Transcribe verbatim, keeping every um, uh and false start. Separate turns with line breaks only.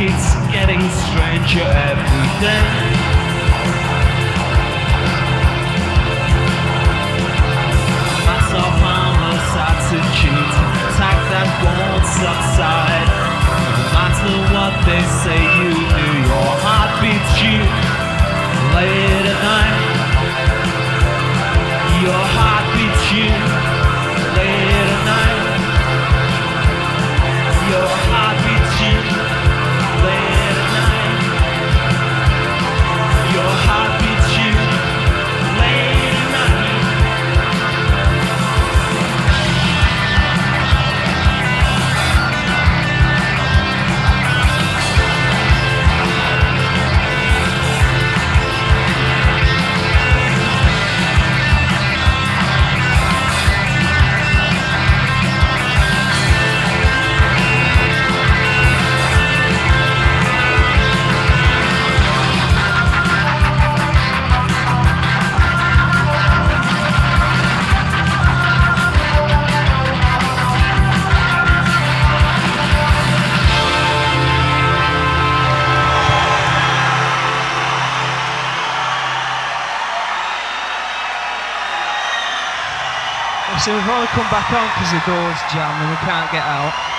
It's getting stranger every day. Massive harmless attitude, attack that won't subside. No matter what they say you do, your heart beats you late at night. Your heart beats you late at night. Your heart beats you late at night. Your heart beats you late at night.
So we've only come back on because the door's jammed and we can't get out.